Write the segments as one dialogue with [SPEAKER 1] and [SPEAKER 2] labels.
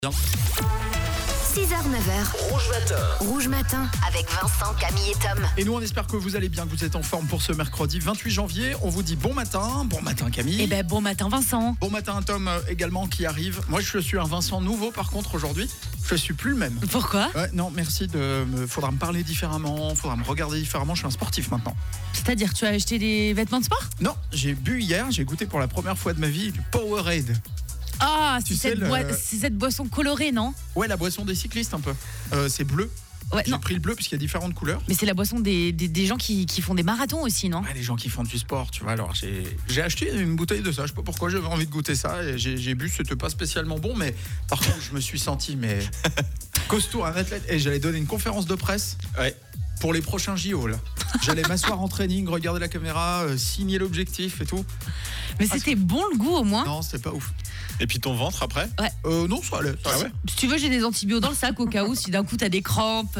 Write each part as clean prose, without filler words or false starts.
[SPEAKER 1] Bien.
[SPEAKER 2] 6h-9h,
[SPEAKER 3] Rouge Matin.
[SPEAKER 2] Rouge Matin, avec Vincent, Camille et Tom.
[SPEAKER 1] Et nous, on espère que vous allez bien, que vous êtes en forme pour ce mercredi 28 janvier. On vous dit bon matin Camille.
[SPEAKER 4] Eh ben bon matin Vincent.
[SPEAKER 1] Bon matin Tom également qui arrive. Moi, je suis un Vincent nouveau par contre aujourd'hui. Je suis plus le même.
[SPEAKER 4] Pourquoi ?
[SPEAKER 1] Non, merci faudra me parler différemment, faudra me regarder différemment. Je suis un sportif maintenant.
[SPEAKER 4] C'est-à-dire, tu as acheté des vêtements de sport ?
[SPEAKER 1] Non, j'ai bu hier, j'ai goûté pour la première fois de ma vie du Powerade.
[SPEAKER 4] Ah,
[SPEAKER 1] Tu
[SPEAKER 4] c'est
[SPEAKER 1] sais,
[SPEAKER 4] cette boisson colorée, non ?
[SPEAKER 1] Ouais, la boisson des cyclistes un peu. C'est bleu.
[SPEAKER 4] Ouais,
[SPEAKER 1] J'ai
[SPEAKER 4] non.
[SPEAKER 1] pris le bleu puisqu'il y a différentes couleurs.
[SPEAKER 4] Mais c'est la boisson des gens qui font des marathons aussi, non ?
[SPEAKER 1] Ouais, les gens qui font du sport, tu vois. Alors j'ai acheté une bouteille de ça. Je sais pas pourquoi j'avais envie de goûter ça. Et j'ai bu, c'était pas spécialement bon, mais par contre je me suis senti costaud, un athlète. Et j'allais donner une conférence de presse.
[SPEAKER 3] Ouais.
[SPEAKER 1] Pour les prochains JO là. J'allais m'asseoir en training, regarder la caméra, signer l'objectif et tout.
[SPEAKER 4] Mais c'était bon le goût au moins.
[SPEAKER 1] Non, c'était pas ouf.
[SPEAKER 3] Et puis ton ventre après ?
[SPEAKER 1] Non, ça allait.
[SPEAKER 3] Ah ouais ?
[SPEAKER 4] Si tu veux, j'ai des antibiotiques dans le sac au cas où, si d'un coup t'as des crampes.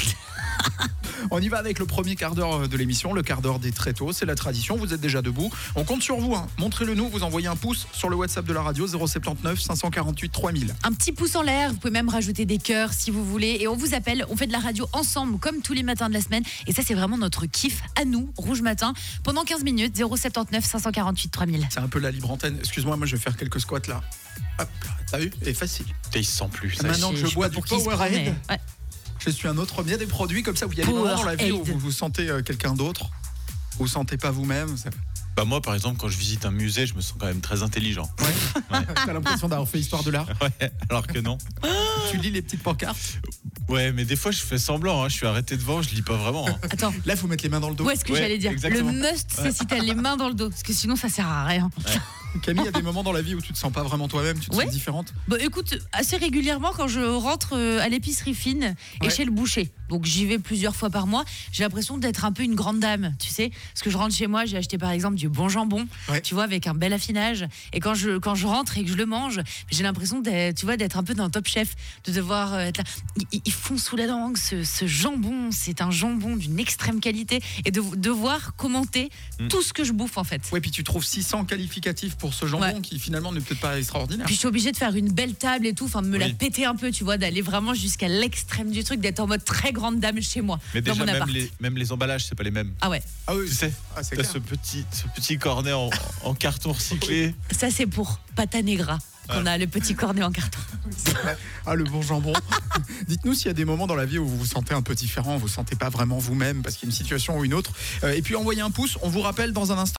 [SPEAKER 1] On y va avec le premier quart d'heure de l'émission, le quart d'heure des tréteaux. C'est la tradition, vous êtes déjà debout. On compte sur vous, hein. Montrez-le nous, vous envoyez un pouce sur le WhatsApp de la radio 079 548 3000.
[SPEAKER 4] Un petit pouce en l'air, vous pouvez même rajouter des cœurs si vous voulez. Et on vous appelle, on fait de la radio ensemble comme tous les matins de la semaine. Et ça, c'est vraiment notre kiff à nous, Rouge Matin. Pendant 15 minutes, 079 548 3000.
[SPEAKER 1] C'est un peu la libre antenne. Excuse-moi, moi je vais faire quelques squats là. Hop, t'as vu ? Et facile.
[SPEAKER 3] Et il se sent plus. Ça.
[SPEAKER 1] Maintenant que je bois du Powerade,
[SPEAKER 4] Ouais.
[SPEAKER 1] je suis un autre homme. Il y a des produits comme ça où il y a des moments dans la vie où
[SPEAKER 4] Powerade.
[SPEAKER 1] vous vous sentez quelqu'un d'autre. Vous sentez pas vous-même.
[SPEAKER 3] Bah moi par exemple quand je visite un musée je me sens quand même très intelligent.
[SPEAKER 1] T'as l'impression d'avoir fait histoire de l'art.
[SPEAKER 3] Ouais, alors que non.
[SPEAKER 1] Tu lis les petites pancartes.
[SPEAKER 3] Ouais mais des fois je fais semblant, hein. Je suis arrêté devant, je lis pas vraiment. Hein.
[SPEAKER 4] Attends,
[SPEAKER 1] Là, il faut mettre les mains dans le dos.
[SPEAKER 4] où est-ce que
[SPEAKER 3] Ouais,
[SPEAKER 4] j'allais dire ?
[SPEAKER 3] exactement.
[SPEAKER 4] Le must, c'est si t'as les mains dans le dos. Parce que sinon, ça sert à rien.
[SPEAKER 1] Camille, il y a des moments dans la vie où tu te sens pas vraiment toi-même, tu te
[SPEAKER 4] Ouais.
[SPEAKER 1] sens différente.
[SPEAKER 4] Bah écoute, assez régulièrement quand je rentre à l'épicerie fine et
[SPEAKER 1] Ouais.
[SPEAKER 4] chez le boucher. Donc j'y vais plusieurs fois par mois. J'ai l'impression d'être un peu une grande dame, tu sais. Parce que je rentre chez moi, j'ai acheté par exemple du bon jambon,
[SPEAKER 1] Ouais.
[SPEAKER 4] tu vois, avec un bel affinage. Et quand je rentre et que je le mange, j'ai l'impression d'être un peu dans Top Chef, de devoir être là. Ils font sous la langue ce jambon, c'est un jambon d'une extrême qualité. Et de devoir commenter tout ce que je bouffe en fait.
[SPEAKER 1] Ouais, puis tu trouves 600 qualificatifs pour ce jambon
[SPEAKER 4] Ouais.
[SPEAKER 1] qui finalement n'est peut-être pas extraordinaire.
[SPEAKER 4] Puis je suis obligée de faire une belle table et tout, enfin de me la
[SPEAKER 3] Oui.
[SPEAKER 4] péter un peu, tu vois, d'aller vraiment jusqu'à l'extrême du truc, d'être en mode très grande dame chez moi,
[SPEAKER 3] Mais
[SPEAKER 4] dans
[SPEAKER 3] déjà
[SPEAKER 4] mon appart.
[SPEAKER 3] même les emballages c'est pas les mêmes.
[SPEAKER 4] Ah ouais,
[SPEAKER 1] Ah oui,
[SPEAKER 3] Tu sais,
[SPEAKER 1] ah, c'est
[SPEAKER 3] t'as
[SPEAKER 1] clair.
[SPEAKER 3] ce petit cornet en carton recyclé.
[SPEAKER 4] ça c'est pour pata negra qu'on a le petit cornet en carton.
[SPEAKER 1] C'est vrai. Ah, le bon jambon. Dites-nous s'il y a des moments dans la vie où vous vous sentez un peu différent, vous ne vous sentez pas vraiment vous-même parce qu'il y a une situation ou une autre. Et puis envoyez un pouce, on vous rappelle dans un instant.